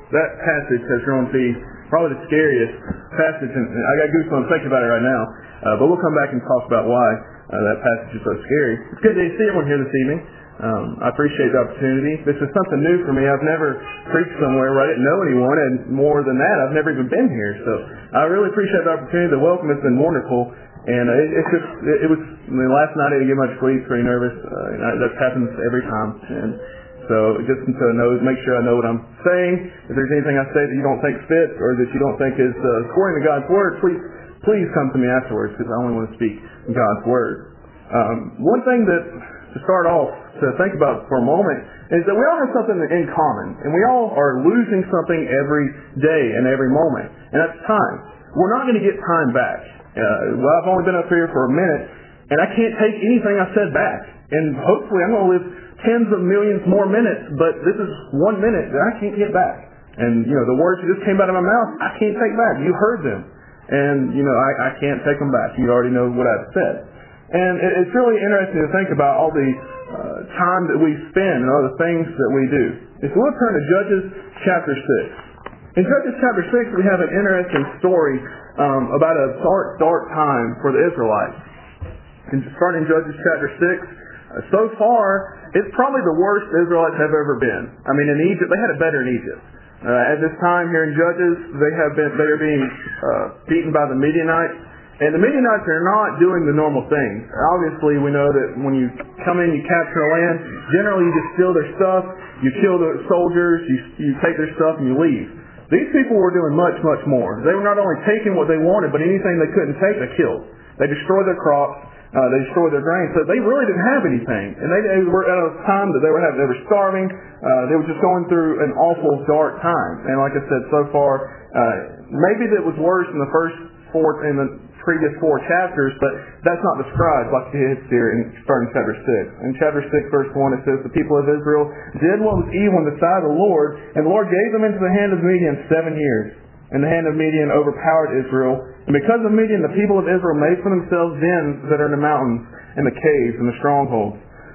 that passage has grown to be probably the scariest passage, and I got goosebumps thinking about it right now. But we'll come back and talk about why that passage is so scary. It's good to see everyone here this evening. I appreciate the opportunity. This is something new for me. I've never preached somewhere where I didn't know anyone, and more than that, I've never even been here. So I really appreciate the opportunity. The welcome has been wonderful. And it was last night I didn't get much sleep, pretty nervous. That happens every time. And so just to make sure I know what I'm saying. If there's anything I say that you don't think fits or that you don't think is according to God's Word, please come to me afterwards, because I only want to speak God's Word. One thing that, to start off, to think about for a moment, is that we all have something in common. And we all are losing something every day and every moment. And that's time. We're not going to get time back. I've only been up here for a minute, and I can't take anything I said back. And hopefully I'm going to live tens of millions more minutes, but this is 1 minute that I can't get back. And, the words that just came out of my mouth, I can't take back. You heard them. And, I can't take them back. You already know what I've said. And it's really interesting to think about all the time that we spend and all the things that we do. If we'll turn to Judges chapter 6. In Judges chapter 6, we have an interesting story about a dark time for the Israelites. And starting in Judges chapter 6, so far, it's probably the worst the Israelites have ever been. I mean, in Egypt, they had it better in Egypt. At this time here in Judges, they are being beaten by the Midianites. And the Midianites are not doing the normal things. Obviously, we know that when you come in, you capture a land, generally you just steal their stuff, you kill the soldiers, you take their stuff, and you leave. These people were doing much, much more. They were not only taking what they wanted, but anything they couldn't take, they killed. They destroyed their crops. They destroyed their grain. So they really didn't have anything. And they were at a time that they were starving. They were just going through an awful dark time. And like I said, so far, maybe that was worse in the previous 4 chapters, but that's not described like it is here starting chapter 6. In chapter 6, verse 1, it says, the people of Israel did what was evil in the sight of the Lord, and the Lord gave them into the hand of Midian 7 years. And the hand of Midian overpowered Israel. And because of Midian, the people of Israel made for themselves dens that are in the mountains, and the caves, and the strongholds.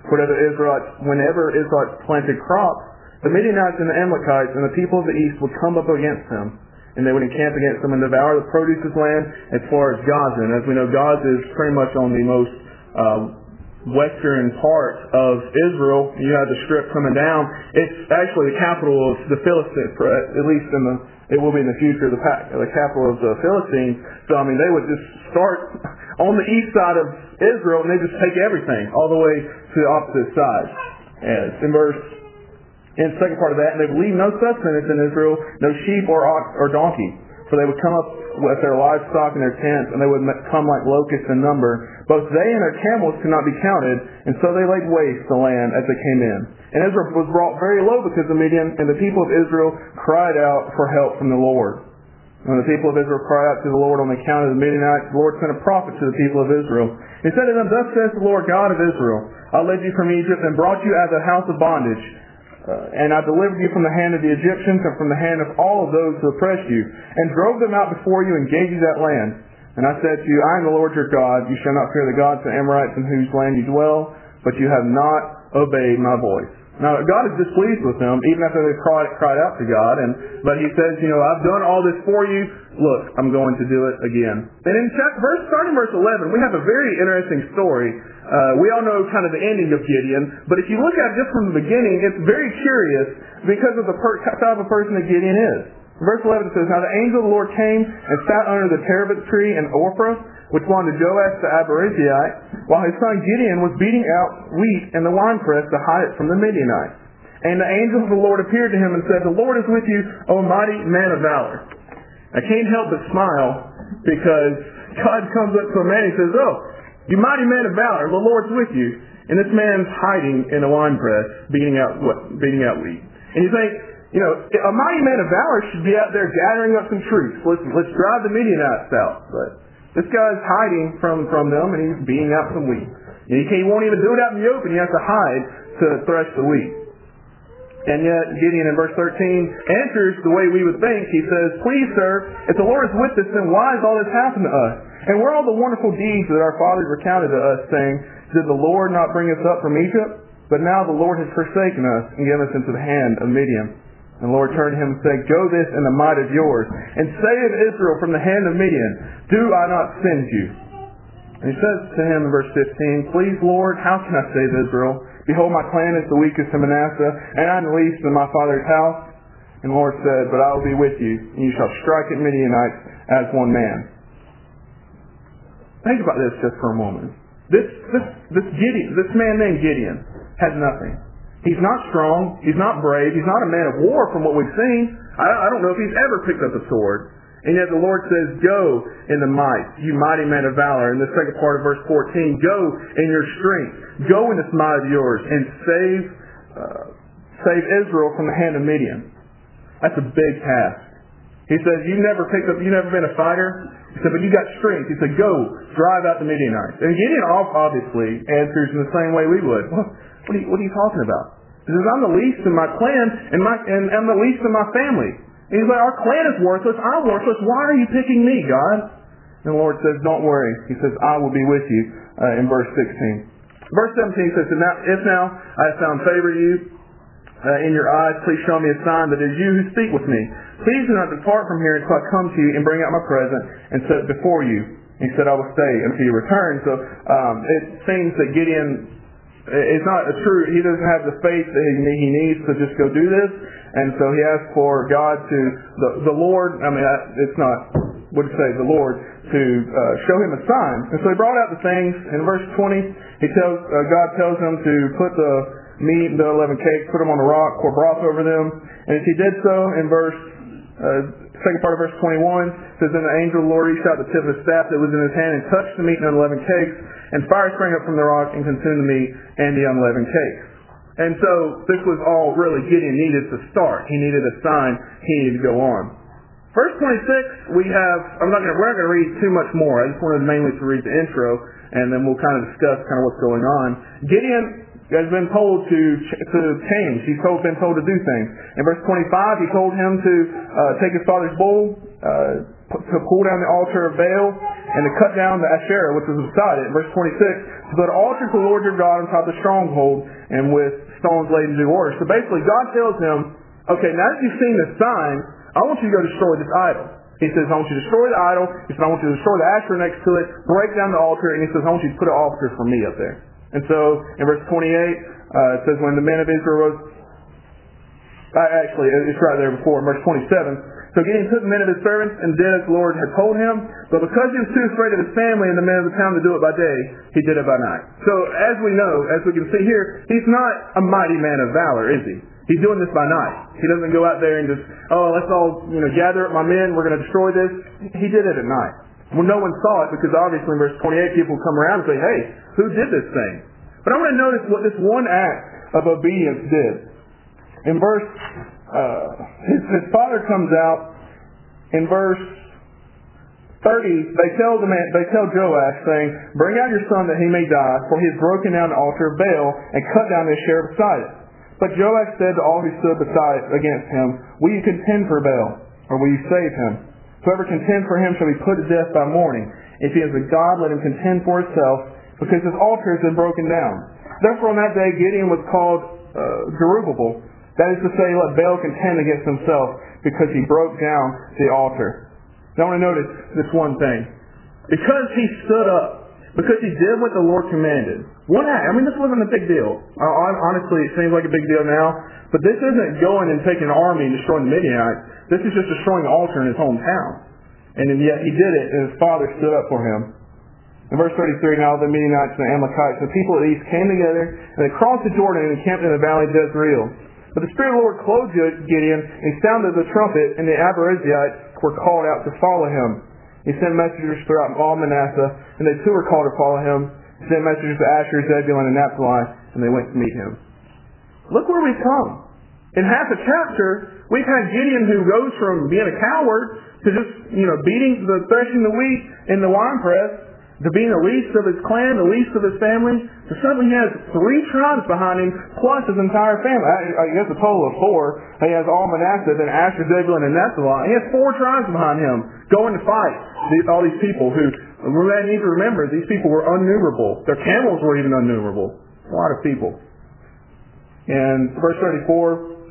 Whenever Israelites planted crops, the Midianites and the Amalekites and the people of the east would come up against them. And they would encamp against them and devour the produce of land as far as Gaza. And as we know, Gaza is pretty much on the most western part of Israel. You have the strip coming down. It's actually the capital of the Philistines, at least it will be in the future, the capital of the Philistines. So, I mean, they would just start on the east side of Israel and they just take everything all the way to the opposite side. And in the second part of that, and they would leave no sustenance in Israel, no sheep or ox or donkey. For they would come up with their livestock and their tents, and they would come like locusts in number. Both they and their camels could not be counted, and so they laid waste the land as they came in. And Israel was brought very low because of Midian, and the people of Israel cried out for help from the Lord. When the people of Israel cried out to the Lord on the account of the Midianites, the Lord sent a prophet to the people of Israel. He said to them, thus says the Lord God of Israel, I led you from Egypt and brought you out of the house of bondage. And I delivered you from the hand of the Egyptians and from the hand of all of those who oppressed you, and drove them out before you and gave you that land. And I said to you, I am the Lord your God. You shall not fear the gods of the Amorites in whose land you dwell, but you have not obeyed my voice. Now, God is displeased with them, even after they cried out to God. But He says, I've done all this for you. Look, I'm going to do it again. And in starting verse 11, we have a very interesting story. We all know kind of the ending of Gideon, but if you look at it just from the beginning, it's very curious because of the type of person that Gideon is. Verse 11 says, Now the angel of the Lord came and sat under the terebinth tree in Ophrah, which belonged to Joash the Abiezrite, while his son Gideon was beating out wheat in the winepress to hide it from the Midianites. And the angel of the Lord appeared to him and said, The Lord is with you, O mighty man of valor. I can't help but smile because God comes up to a man and says, Oh, you mighty man of valor, the Lord's with you. And this man's hiding in a winepress, beating out wheat. And you think, a mighty man of valor should be out there gathering up some troops. Let's drive the Midianites out. But this guy's hiding from them, and he's beating out some wheat. And he won't even do it out in the open. He has to hide to thresh the wheat. And yet, Gideon in verse 13 answers the way we would think. He says, Please, sir, if the Lord is with us, then why has all this happened to us? And where are all the wonderful deeds that our fathers recounted to us, saying, Did the Lord not bring us up from Egypt? But now the Lord has forsaken us and given us into the hand of Midian. And the Lord turned to him and said, "Go this in the might of yours, and save Israel from the hand of Midian. Do I not send you?" And he says to him in verse 15, "Please, Lord, how can I save Israel? Behold, my clan is the weakest in Manasseh, and I am the least in my father's house." And the Lord said, "But I will be with you, and you shall strike at Midianites as one man." Think about this just for a moment. This man named Gideon has nothing. He's not strong. He's not brave. He's not a man of war from what we've seen. I don't know if he's ever picked up a sword. And yet the Lord says, "Go in the might, you mighty man of valor." In the second part of verse 14, "Go in your strength. Go in this might of yours and save Israel from the hand of Midian." That's a big task. He says, you've never been a fighter. He said, but you got strength. He said, go, drive out the Midianites. And Gideon obviously answers in the same way we would. What are you talking about? He says, I'm the least in my clan, and I'm the least in my family. And he's like, our clan is worthless. I'm worthless. Why are you picking me, God? And the Lord says, don't worry. He says, I will be with you, in verse 16. Verse 17 says, if now I have found favor to you in your eyes, please show me a sign that it is you who speak with me. Please do not depart from here until I come to you and bring out my present and set it before you. He said, I will stay until you return. So it seems that Gideon is not he doesn't have the faith that he needs to just go do this. And so he asked for God to, the Lord, it's not, the Lord, to show him a sign. And so he brought out the things. In verse 20, God tells him to put the meat and the 11 cakes, put them on a rock, pour broth over them. And as he did so, in second part of verse 21, it says, then the angel of the Lord reached out the tip of his staff that was in his hand and touched the meat and unleavened cakes, and fire sprang up from the rock and consumed the meat and the unleavened cakes. And so this was all really Gideon needed to start. He needed a sign. He needed to go on. Verse 26, we're not going to read too much more. I just wanted mainly to read the intro, and then we'll kind of discuss what's going on. Gideon has been told to change. He's been told to do things. In verse 25, he told him to take his father's bull, to pull down the altar of Baal, and to cut down the Asherah, which was beside it. In verse 26, to build an altar to the Lord your God on top of the stronghold, and with stones laid in due order. So basically, God tells him, okay, now that you've seen this sign, I want you to go destroy this idol. He says, I want you to destroy the idol. He says, I want you to destroy the Asherah next to it, break down the altar, and he says, I want you to put an altar for me up there. And so, in verse 28, it says, when the men of Israel rose... it's right there before, in verse 27. So Gideon took the men of his servants and did as the Lord had told him. But because he was too afraid of his family and the men of the town to do it by day, he did it by night. So, as we know, as we can see here, he's not a mighty man of valor, is he? He's doing this by night. He doesn't go out there and just, let's all gather up my men, we're going to destroy this. He did it at night. Well, no one saw it because obviously in verse 28 people come around and say, hey, who did this thing? But I want to notice what this one act of obedience did. In verse, his father comes out. In verse 30, they tell Joash, saying, bring out your son that he may die, for he has broken down the altar of Baal and cut down the Asherah beside it. But Joash said to all who stood beside against him, will you contend for Baal, or will you save him? Whoever contends for him shall be put to death by morning. If he is a god, let him contend for himself, because his altar has been broken down. Therefore on that day Gideon was called Jerubbaal. That is to say, let Baal contend against himself, because he broke down the altar. Now I want to notice this one thing. Because he stood up, because he did what the Lord commanded. One act. This wasn't a big deal. Honestly, it seems like a big deal now. But this isn't going and taking an army and destroying the Midianites. This is just destroying an altar in his hometown. And yet he did it, and his father stood up for him. In verse 33, now the Midianites and the Amalekites, the people of the east came together, and they crossed the Jordan and encamped in the valley of Jezreel. But the Spirit of the Lord clothed Gideon, and he sounded the trumpet, and the Abiezrites were called out to follow him. He sent messengers throughout all Manasseh, and they too were called to follow him. He sent messengers to Asher, Zebulun, and Naphtali, and they went to meet him. Look where we've come. In half a chapter, we've had Gideon who goes from being a coward to just, threshing the wheat in the winepress, to being the least of his clan, the least of his family. So suddenly he has 3 tribes behind him, plus his entire family. I guess a total of 4. He has all Manasseh, then Asher, Zebulun, and Naphtali. He has 4 tribes behind him going to fight all these people who, we need to remember, these people were innumerable. Their camels were even innumerable. A lot of people. In verse 34,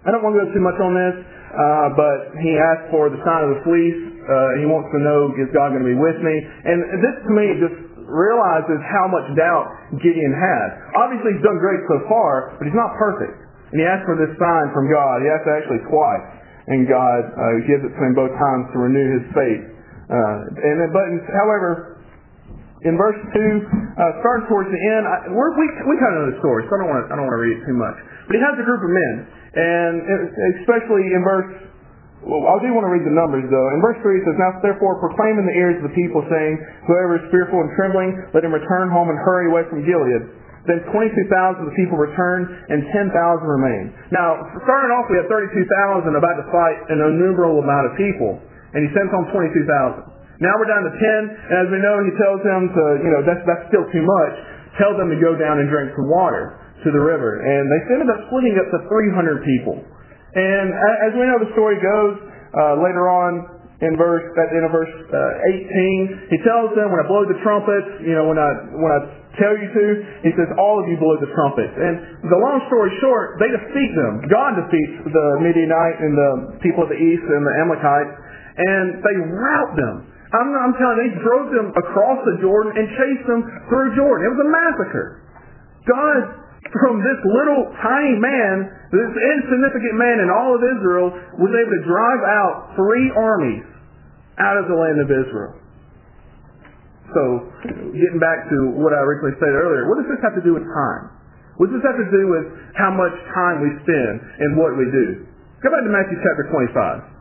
I don't want to go too much on this, but he asked for the sign of the fleece. He wants to know, is God going to be with me? And this to me just realizes how much doubt Gideon had. Obviously he's done great so far, but he's not perfect. And he asked for this sign from God. He asked actually twice. And God gives it to him both times to renew his faith. However, in verse 2, starting towards the end, we kind of know the story, so I don't want to read it too much. But he has a group of men, and especially in I do want to read the numbers though. In verse 3 it says, "Now therefore proclaim in the ears of the people, saying, whoever is fearful and trembling, let him return home and hurry away from Gilead." Then 22,000 of the people returned, and 10,000 remained. Now, starting off, we had 32,000 about to fight an innumerable amount of people, and he sends home 22,000. Now we're down to 10, and as we know, he tells them to, that's still too much. Tell them to go down and drink some water to the river. And they ended up splitting up to 300 people. And as we know the story goes, later on in verse 18, he tells them, when I blow the trumpets, when I tell you to, he says, all of you blow the trumpets. And the long story short, they defeat them. God defeats the Midianite and the people of the east and the Amalekites, and they rout them. I'm telling you, they drove them across the Jordan and chased them through Jordan. It was a massacre. God, from this little tiny man, this insignificant man in all of Israel, was able to drive out 3 armies out of the land of Israel. So, getting back to what I originally said earlier, what does this have to do with time? What does this have to do with how much time we spend and what we do? Go back to Matthew chapter 25.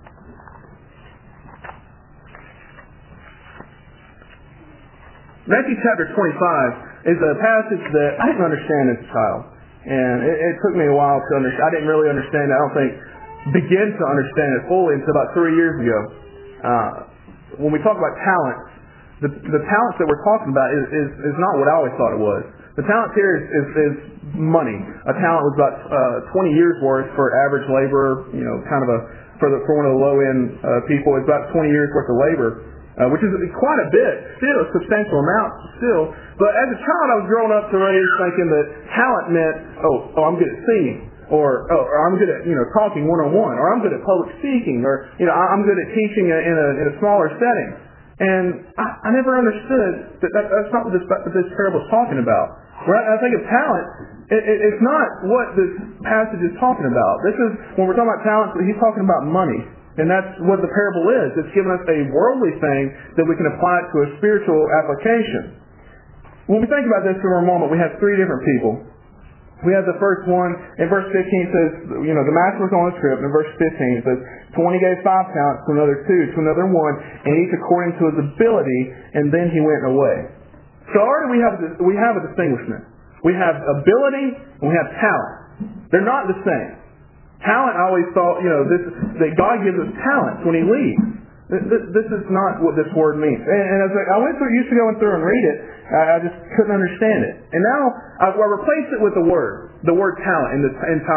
Matthew chapter 25 is a passage that I didn't understand as a child. And it took me a while to understand. I didn't really understand it. I don't think begin to understand it fully until about 3 years ago. When we talk about talents, the talents that we're talking about is not what I always thought it was. The talent here is money. A talent was about 20 years worth for average labor, for one of the low end people. It's about 20 years worth of labor. Which is quite a bit, still a substantial amount, still. But as a child, I was growing up to raise thinking that talent meant, I'm good at singing, or I'm good at talking one-on-one, or I'm good at public speaking, or I'm good at teaching in a smaller setting. And I never understood that's not what this parable is talking about. When I think of talent, it's not what this passage is talking about. When we're talking about talent, he's talking about money. And that's what the parable is. It's giving us a worldly thing that we can apply to a spiritual application. When we think about this for a moment, we have 3 different people. We have the first one, in verse 15 it says, the master was on the trip, and in verse 15 it says, 20 gave 5 talents, to another 2, to another 1, and each according to his ability, and then he went away. So already we have a distinguishment. We have ability, and we have talent. They're not the same. Talent, I always thought, that God gives us talents when He leads. This is not what this word means. And as I used to going through and read it, I just couldn't understand it. And now I replaced it with the word talent in this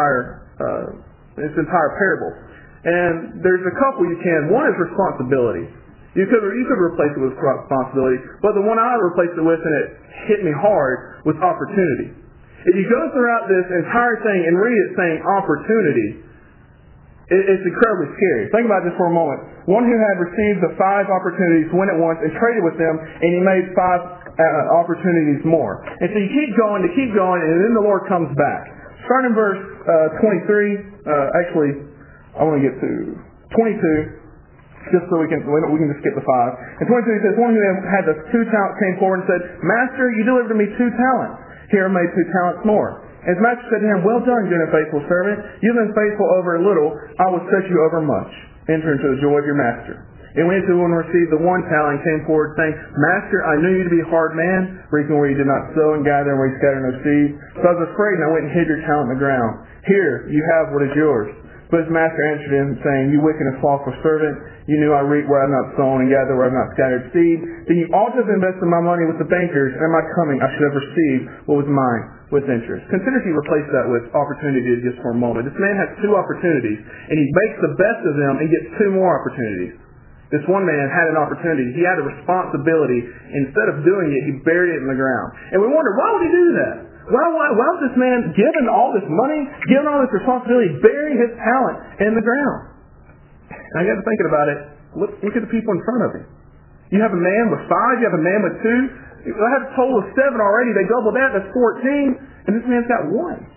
entire parable. And there's a couple you can. One is responsibility. You could replace it with responsibility, but the one I replaced it with, and it hit me hard, was opportunity. If you go throughout this entire thing and read it saying opportunity, it's incredibly scary. Think about this for a moment. One who had received the 5 opportunities went at once and traded with them, and he made 5 opportunities more. And so you keep going, and then the Lord comes back. Starting in verse 23, I want to get to 22. Just so we can just skip the 5. And 22 says, one who had the 2 talents came forward and said, Master, you delivered to me 2 talents. Here I made 2 talents more. And his master said to him, Well done, good and faithful servant. You've been faithful over a little. I will set you over much. Enter into the joy of your master. And when the one received the 1 talent, came forward saying, Master, I knew you to be a hard man, reaping where you did not sow and gathering where you scattered no seed. So I was afraid, and I went and hid your talent in the ground. Here, you have what is yours. But his master answered him, saying, You wicked and slothful servant, you knew I reap where I have not sown and gather where I have not scattered seed. Then you ought to have invested my money with the bankers, and at my coming I should have received what was mine with interest. Consider if you replace that with opportunity just for a moment. This man has 2 opportunities, and he makes the best of them and gets 2 more opportunities. This one man had an opportunity. He had a responsibility. Instead of doing it, he buried it in the ground. And we wonder, why would he do that? Why was this man given all this money, given all this responsibility, bury his talent in the ground? And I got to thinking about it. Look at the people in front of him. You have a man with 5, you have a man with 2. I have a total of 7 already. They doubled that, that's 14. And this man's got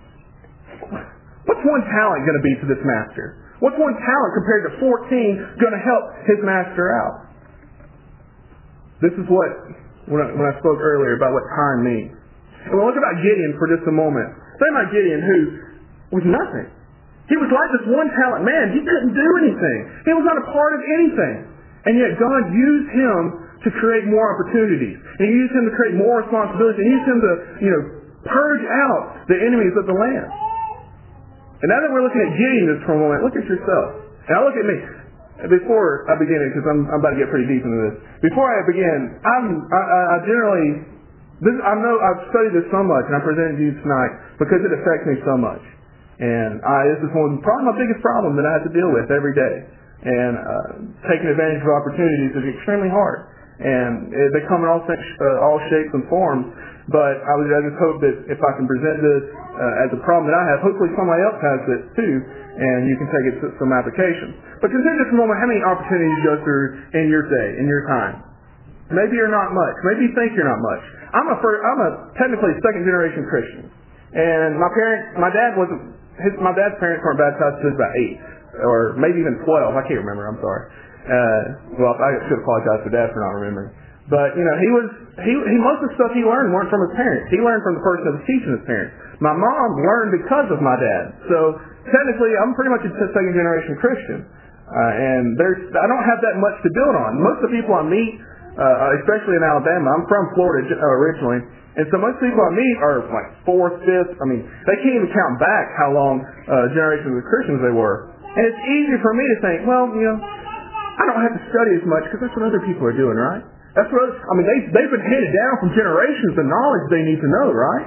1. What's 1 talent going to be to this master? What's 1 talent compared to 14 going to help his master out? This is what, when I spoke earlier about what time means. And we'll look about Gideon for just a moment. Think about Gideon, who was nothing. He was like this 1 talent man. He couldn't do anything. He was not a part of anything. And yet God used him to create more opportunities. And He used him to create more responsibilities. And He used him to, purge out the enemies of the land. And now that we're looking at Gideon just for a moment, look at yourself. Now look at me. Before I begin it, because I'm about to get pretty deep into this. Before I begin, I generally... I know I've studied this so much, and I presented to you tonight because it affects me so much. And this is probably my biggest problem that I have to deal with every day. And taking advantage of opportunities is extremely hard. And they come in all shapes and forms. But I just hope that if I can present this as a problem that I have, hopefully somebody else has it too, and you can take it to some application. But consider just a moment how many opportunities you go through in your day, in your time. Maybe you're not much. Maybe you think you're not much. I'm a technically second-generation Christian, and my dad's parents weren't baptized until he was about 8, or maybe even 12. I can't remember. I'm sorry. I should apologize to Dad for not remembering. But most of the stuff he learned weren't from his parents. He learned from the person that was teaching his parents. My mom learned because of my dad. So technically, I'm pretty much a second-generation Christian, and I don't have that much to build on. Most of the people I meet, especially in Alabama, I'm from Florida originally, and so most people I meet are like 4th, 5th. I mean, they can't even count back how long generations of Christians they were. And it's easy for me to think, well, I don't have to study as much because that's what other people are doing, right? That's what they've been handed down from generations the knowledge they need to know, right?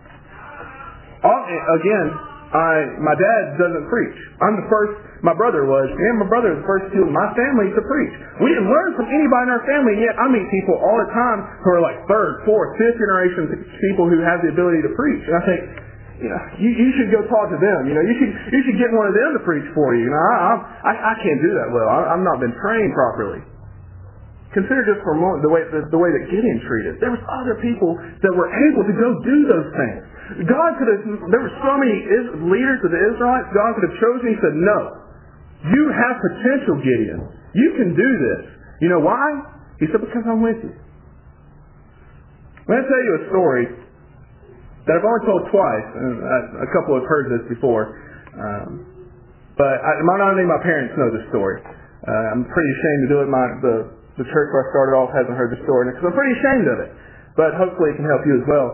Again, my dad doesn't preach. I'm the first. My brother was, and my brother was the first 2 in my family to preach. We didn't learn from anybody in our family, and yet I meet people all the time who are like 3rd, 4th, 5th generation people who have the ability to preach. And I think, you should go talk to them. You should get one of them to preach for you. I can't do that well. I've not been trained properly. Consider just for a moment the way that Gideon treated. There was other people that were able to go do those things. There were so many leaders of the Israelites, God could have chosen. He said, no. You have potential, Gideon. You can do this. You know why? He said, because I'm with you. I'm going to tell you a story that I've only told twice, and a couple have heard this before. But not only my parents know this story. I'm pretty ashamed to do it. The church where I started off hasn't heard the story, because I'm pretty ashamed of it. But hopefully it can help you as well.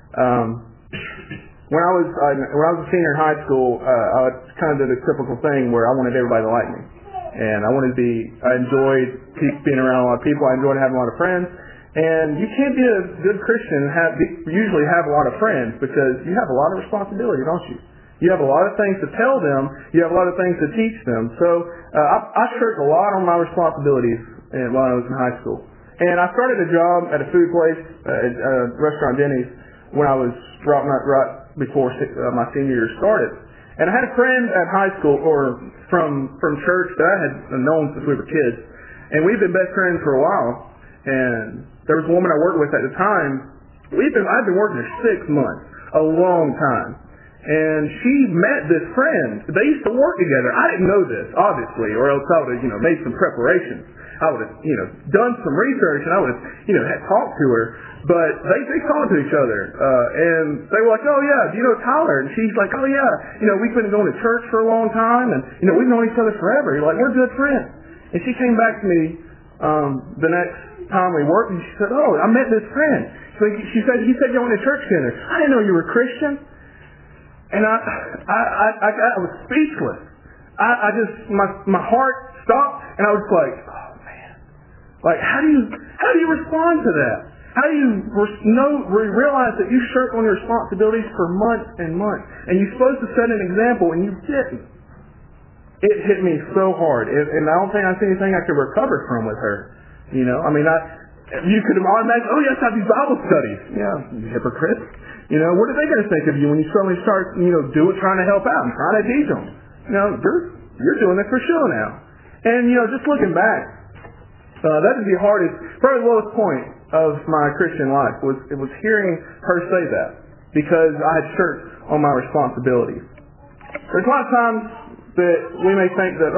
When I was a senior in high school, I kind of did a typical thing where I wanted everybody to like me, and I enjoyed being around a lot of people. I enjoyed having a lot of friends, and you can't be a good Christian and usually have a lot of friends because you have a lot of responsibility, don't you? You have a lot of things to tell them. You have a lot of things to teach them. So I shirked a lot on my responsibilities while I was in high school, and I started a job at a food place, restaurant Denny's, when I was right before my senior year started. And I had a friend at high school, or from church, that I had known since we were kids. And we've been best friends for a while. And there was a woman I worked with at the time. I'd been working there 6 months, a long time. And she met this friend. They used to work together. I didn't know this, obviously, or else I would have, made some preparations. I would have, done some research, and I would have, had talked to her. But they talked to each other, and they were like, oh yeah, do you know Tyler? And she's like, oh yeah, we've been going to church for a long time, and we've known each other forever. You're like, we're good friends. And she came back to me the next time we worked, and she said, oh, I met this friend. So he said you went to church together. I didn't know you were a Christian. And I was speechless. My heart stopped, and I was like, oh man, like how do you respond to that? How do you realize that you shirked on your responsibilities for months and months, and you're supposed to set an example, and you didn't? It hit me so hard, and I don't think I see anything I could recover from with her. You could automatically, oh, yes, have these Bible studies. Yeah, you hypocrites. What are they going to think of you when you suddenly start, trying to help out and trying to teach them? You're doing it for show now. And, just looking back, that is the hardest, probably the lowest point of my Christian life was hearing her say that, because I had shirked on my responsibilities. There's a lot of times that we may think that,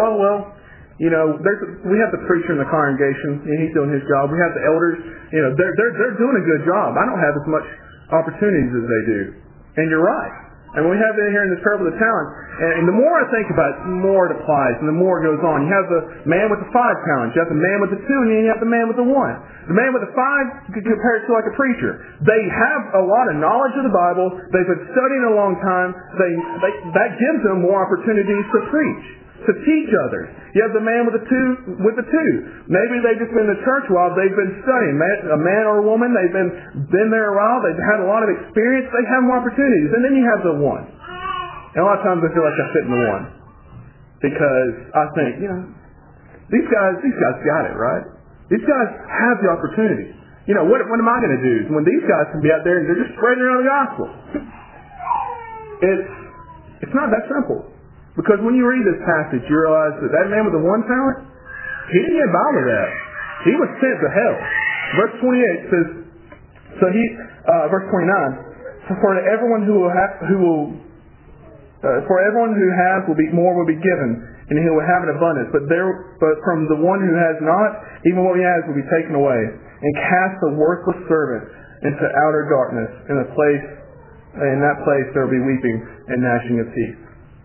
we have the preacher in the congregation, and he's doing his job. We have the elders, they're doing a good job. I don't have as much opportunities as they do. And you're right. And we have it here in this parable of the talents. And the more I think about it, the more it applies and the more it goes on. You have the man with the 5 talents. You have the man with the 2, and then you have the man with the 1. The man with the 5, you could compare it to like a preacher. They have a lot of knowledge of the Bible. They've been studying a long time. That gives them more opportunities to preach, to teach others. You have the man with the 2. Maybe they've just been in the church a while. They've been studying. A man or a woman, they've been there a while. They've had a lot of experience. They have more opportunities. And then you have the 1. And a lot of times I feel like I fit in the 1. Because I think, these guys got it, right? These guys have the opportunity. What am I going to do when these guys can be out there and they're just spreading around the gospel? It's not that simple. Because when you read this passage, you realize that man with the 1 talent, he didn't get by with that. He was sent to hell. Verse 28 says, verse 29, for everyone who has will be given, and he will have an abundance. But from the one who has not, even what he has will be taken away, and cast the worthless servant into outer darkness. In that place there will be weeping and gnashing of teeth.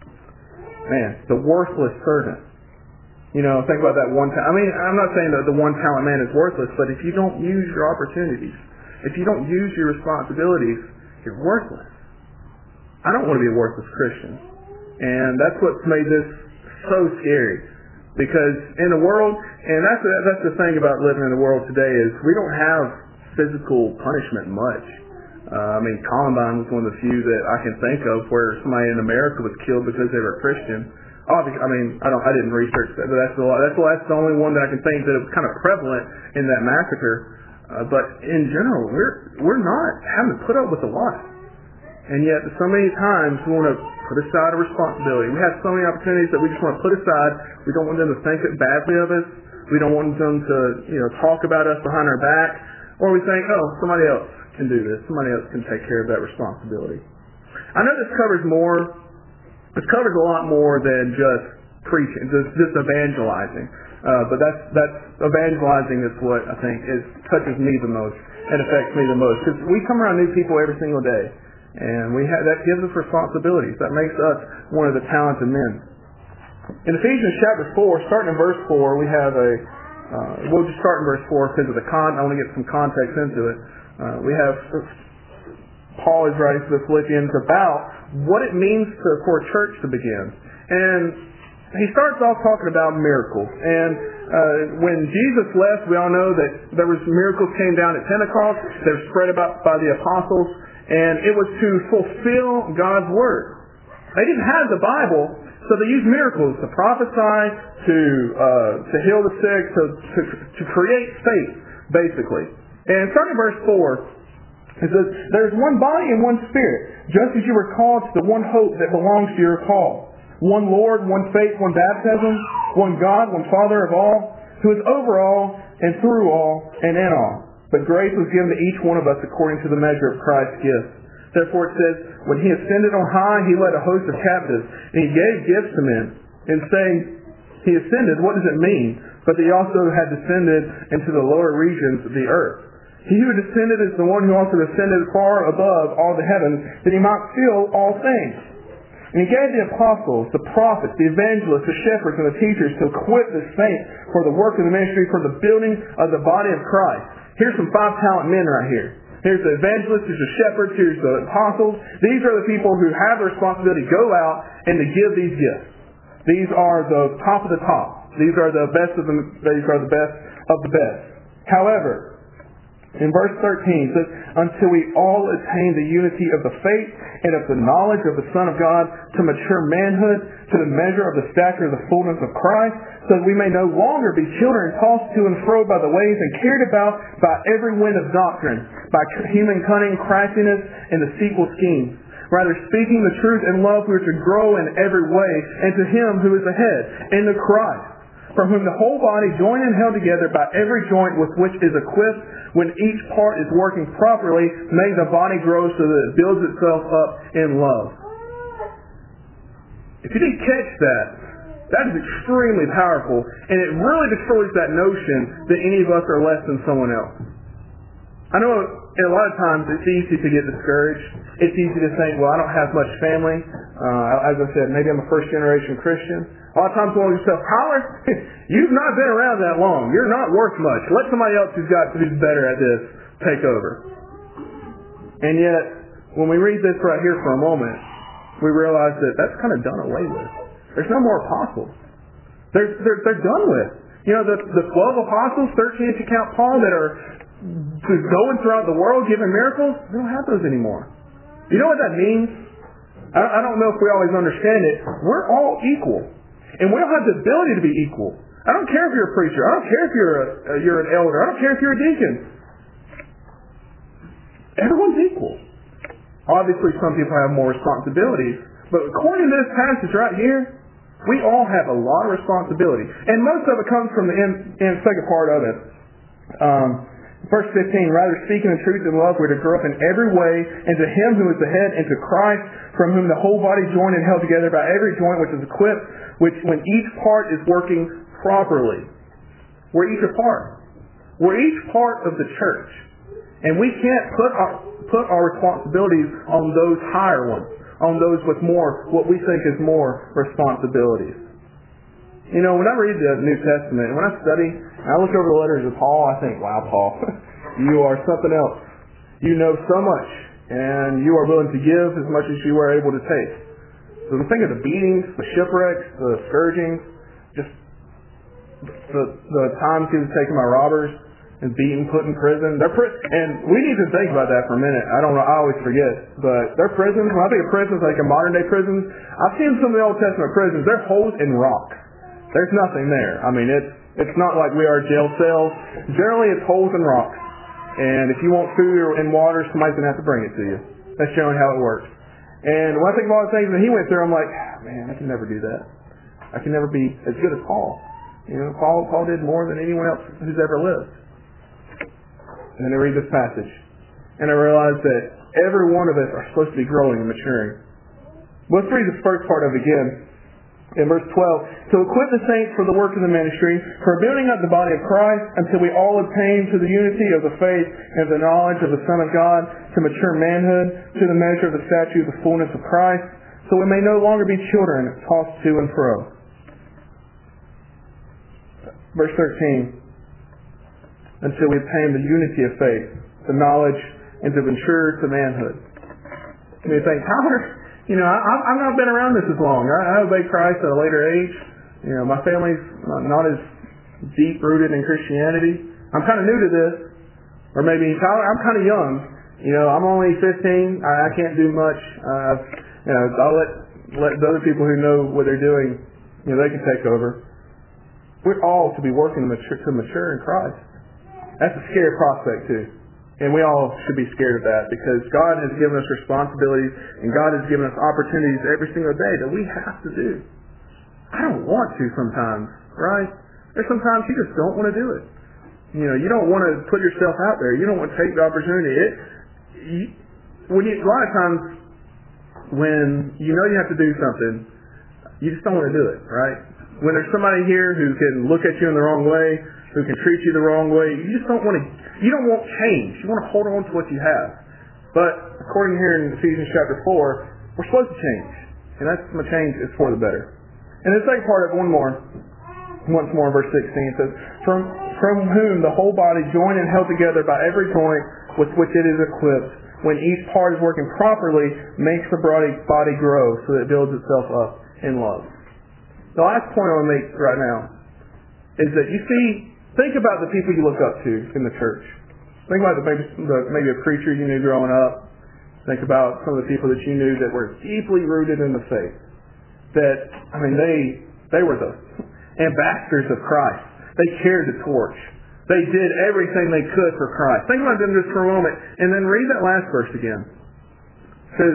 Man, the worthless servant. Think about that 1 talent. I mean, I'm not saying that the 1 talent man is worthless, but if you don't use your opportunities, if you don't use your responsibilities, you're worthless. I don't want to be a worthless Christian. And that's what's made this so scary. Because in the world, and that's the thing about living in the world today, is we don't have physical punishment much. Columbine was one of the few that I can think of where somebody in America was killed because they were a Christian. Obviously, I didn't research that, but that's the only one that I can think that it was kind of prevalent in that massacre. But in general, we're not having to put up with a lot. And yet, so many times we want to put aside a responsibility. We have so many opportunities that we just want to put aside. We don't want them to think badly of us. We don't want them to, talk about us behind our back. Or we think, somebody else can do this. Somebody else can take care of that responsibility. I know this covers a lot more than just preaching, just evangelizing. But that's evangelizing is what I think touches me the most and affects me the most. Because we come around new people every single day. And that gives us responsibilities. That makes us one of the talented men. In Ephesians chapter 4, starting in verse 4, we have we'll just start in verse 4 because of I want to get some context into it. We have Paul is writing to the Philippians about what it means for a church to begin. And he starts off talking about miracles. And when Jesus left, we all know that there was miracles came down at Pentecost. They were spread about by the apostles. And it was to fulfill God's Word. They didn't have the Bible, so they used miracles to prophesy, to heal the sick, to create faith, basically. And starting in verse 4, it says, "There's one body and one Spirit, just as you were called to the one hope that belongs to your call. One Lord, one faith, one baptism, one God, one Father of all, who is over all and through all and in all. But grace was given to each one of us according to the measure of Christ's gift. Therefore it says, when he ascended on high, he led a host of captives, and he gave gifts to men. And saying, he ascended, what does it mean? But that he also had descended into the lower regions of the earth. He who descended is the one who also ascended far above all the heavens, that he might fill all things. And he gave the apostles, the prophets, the evangelists, the shepherds, and the teachers to equip the saints for the work of the ministry, for the building of the body of Christ." Here's some 5-talent men right here. Here's the evangelists, here's the shepherds, here's the apostles. These are the people who have the responsibility to go out and to give these gifts. These are the top of the top. These are the best of the best. However, In verse 13 it says, until we all attain the unity of the faith and of the knowledge of the Son of God, to mature manhood, to the measure of the stature of the fullness of Christ, so that we may no longer be children tossed to and fro by the waves and carried about by every wind of doctrine, by human cunning, craftiness, and deceitful schemes. Rather, speaking the truth in love, we are to grow in every way into Him who is the head, into Christ, from whom the whole body, joined and held together by every joint with which is equipped, when each part is working properly, makes the body grow so that it builds itself up in love. If you didn't catch that, that is extremely powerful, and it really destroys that notion that any of us are less than someone else. I know a lot of times it's easy to get discouraged. It's easy to think, well, I don't have much family. As I said, maybe I'm a first-generation Christian. A lot of times we'll yourself, Tyler, you've not been around that long. You're not worth much. Let somebody else who's better at this take over. And yet, when we read this right here for a moment, we realize that that's kind of done away with. There's no more apostles. They're done with. You know, the 12 apostles, 13 if you count Paul, that are going throughout the world giving miracles, we don't have those anymore. You know what that means? I don't know if we always understand it. We're all equal. And we all have the ability to be equal. I don't care if you're a preacher. I don't care if you're an elder. I don't care if you're a deacon. Everyone's equal. Obviously, some people have more responsibilities. But according to this passage right here, we all have a lot of responsibility. And most of it comes from the second part of it. Verse 15, rather speaking the truth in love, we're to grow up in every way into Him who is the head, into Christ, from whom the whole body joined and held together by every joint which is equipped, which when each part is working properly. We're each a part. We're each part of the church. And we can't put our responsibilities on those higher ones, on those with more, what we think is more responsibilities. You know, when I read the New Testament, when I study, I look over the letters of Paul, I think, wow, Paul, you are something else. You know so much, and you are willing to give as much as you are able to take. So the thing of the beatings, the shipwrecks, the scourgings, just the times he was taken by robbers and beaten, put in prison. And we need to think about that for a minute. I don't know, I always forget. But their prisons, when I think of prisons like in modern day prisons, I've seen some of the Old Testament prisons, they're holes in rock. There's nothing there. I mean, it's not like we are jail cells. Generally, it's holes in rocks. And if you want food and water, somebody's going to have to bring it to you. That's generally how it works. And when I think of all the things that he went through, I'm like, man, I can never do that. I can never be as good as Paul. You know, Paul did more than anyone else who's ever lived. And then I read this passage. And I realize that every one of us are supposed to be growing and maturing. Let's read the first part of it again. In verse 12, to equip the saints for the work of the ministry, for building up the body of Christ, until we all attain to the unity of the faith and the knowledge of the Son of God, to mature manhood, to the measure of the stature of the fullness of Christ, so we may no longer be children, tossed to and fro. Verse 13, until we attain the unity of faith, the knowledge, and to mature to manhood. And you think, Tyler, you know, I've not been around this as long. I obeyed Christ at a later age. You know, my family's not as deep-rooted in Christianity. I'm kind of new to this. Or maybe, Tyler, I'm kind of young. You know, I'm only 15. I can't do much. You know, I'll let the other people who know what they're doing, you know, they can take over. We're all to be working to mature in Christ. That's a scary prospect, too. And we all should be scared of that, because God has given us responsibilities and God has given us opportunities every single day that we have to do. I don't want to sometimes, right? There's sometimes you just don't want to do it. You know, you don't want to put yourself out there. You don't want to take the opportunity. A lot of times when you know you have to do something, you just don't want to do it, right? When there's somebody here who can look at you in the wrong way, who can treat you the wrong way, you just don't want to. You don't want change. You want to hold on to what you have. But according here in Ephesians chapter 4, we're supposed to change, and that's the change is for the better. And the second part of once more, verse 16 says, "From whom the whole body, joined and held together by every joint with which it is equipped, when each part is working properly, makes the body grow so that it builds itself up in love." The last point I want to make right now is that you see. Think about the people you look up to in the church. Think about maybe a preacher you knew growing up. Think about some of the people that you knew that were deeply rooted in the faith. They were the ambassadors of Christ. They carried the torch. They did everything they could for Christ. Think about them just for a moment, and then read that last verse again. It says,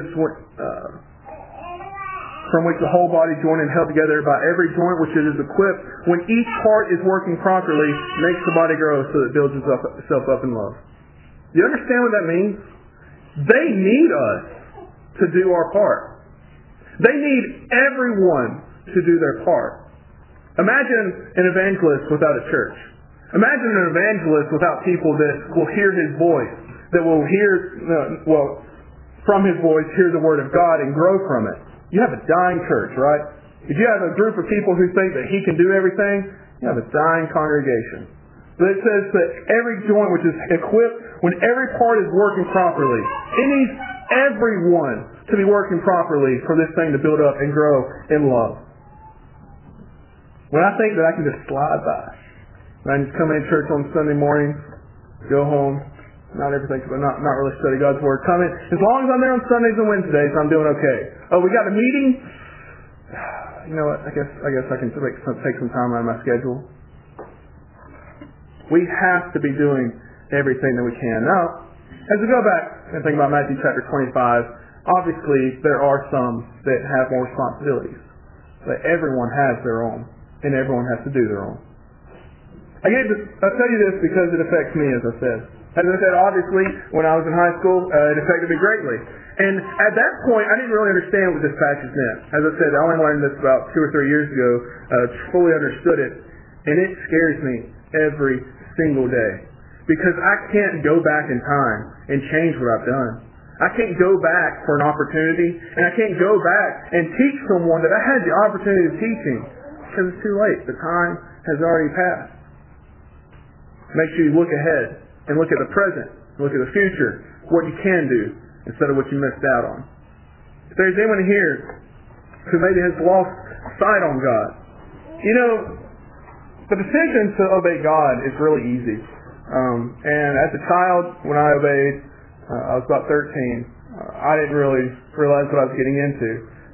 from which the whole body joined and held together by every joint which it is equipped, when each part is working properly, makes the body grow so that it builds itself up in love. Do you understand what that means? They need us to do our part. They need everyone to do their part. Imagine an evangelist without a church. Imagine an evangelist without people that will hear his voice, that will hear, from his voice, hear the Word of God and grow from it. You have a dying church, right? If you have a group of people who think that he can do everything, you have a dying congregation. But it says that every joint which is equipped, when every part is working properly, it needs everyone to be working properly for this thing to build up and grow in love. When I think that I can just slide by, when I just come into church on Sunday morning, go home, not everything, but not really study God's Word. Come in. As long as I'm there on Sundays and Wednesdays, I'm doing okay. Oh, we got a meeting? You know what? I guess I can take some time out of my schedule. We have to be doing everything that we can. Now, as we go back and think about Matthew chapter 25, obviously there are some that have more responsibilities. But everyone has their own, and everyone has to do their own. I'll tell you this because it affects me, as I said. As I said, obviously, when I was in high school, it affected me greatly. And at that point, I didn't really understand what this passage meant. As I said, I only learned this about 2 or 3 years ago, fully understood it. And it scares me every single day. Because I can't go back in time and change what I've done. I can't go back for an opportunity, and I can't go back and teach someone that I had the opportunity of teaching. Because it's too late. The time has already passed. Make sure you look ahead. And look at the present, look at the future, what you can do instead of what you missed out on. If there's anyone here who maybe has lost sight on God, the decision to obey God is really easy. And as a child, when I obeyed, I was about 13. I didn't really realize what I was getting into.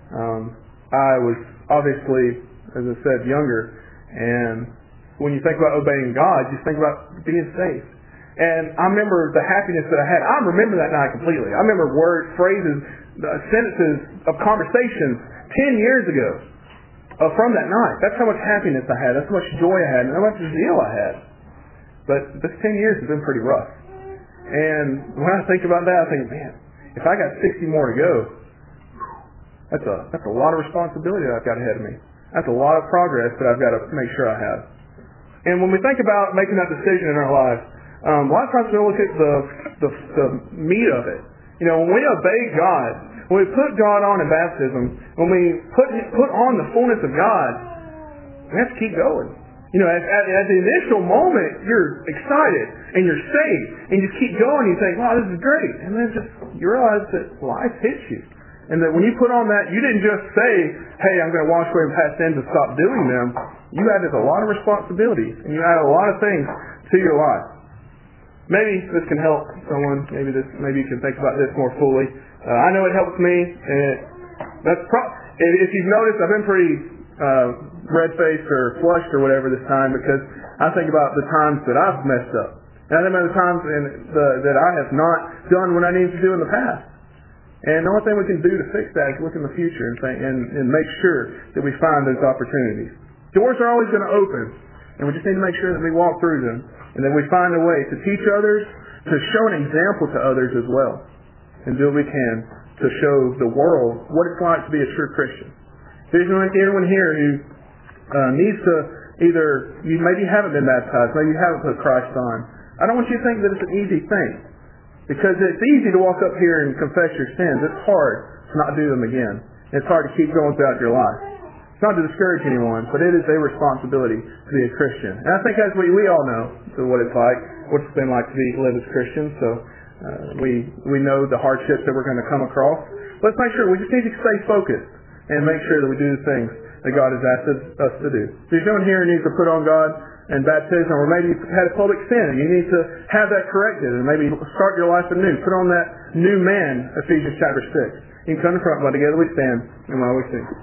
I was obviously, as I said, younger. And when you think about obeying God, you think about being saved. And I remember the happiness that I had. I remember that night completely. I remember words, phrases, sentences of conversations 10 years ago from that night. That's how much happiness I had. That's how much joy I had. And how much zeal I had. But this 10 years has been pretty rough. And when I think about that, I think, man, if I got 60 more to go, that's a lot of responsibility that I've got ahead of me. That's a lot of progress that I've got to make sure I have. And when we think about making that decision in our lives, a lot of times we look at the meat of it. When we obey God, when we put God on in baptism, when we put on the fullness of God, we have to keep going. At the initial moment, you're excited and you're saved, and you keep going. You think, "Wow, this is great," and then you realize that life hits you, and that when you put on that, you didn't just say, "Hey, I'm going to wash away and past sins and stop doing them." You added a lot of responsibilities, and you added a lot of things to your life. Maybe this can help someone. Maybe you can think about this more fully. I know it helps me. And if you've noticed, I've been pretty red-faced or flushed or whatever this time because I think about the times that I've messed up. And I think about the times that I have not done what I needed to do in the past. And the only thing we can do to fix that is look in the future and make sure that we find those opportunities. Doors are always going to open, and we just need to make sure that we walk through them. And then we find a way to teach others, to show an example to others as well. And do what we can to show the world what it's like to be a true Christian. If there's anyone here who needs to you maybe haven't been baptized, maybe you haven't put Christ on, I don't want you to think that it's an easy thing. Because it's easy to walk up here and confess your sins. It's hard to not do them again. It's hard to keep going throughout your life. It's not to discourage anyone, but it is a responsibility to be a Christian. And I think as we all know what it's like, what it's been like to live as Christians. So we know the hardships that we're going to come across. Let's make sure we just need to stay focused and make sure that we do the things that God has asked us to do. If there's no one here who needs to put on God, and baptism, or maybe you've had a public sin and you need to have that corrected and maybe start your life anew. Put on that new man, Ephesians chapter 6. You can come to front, but together we stand and while we sing.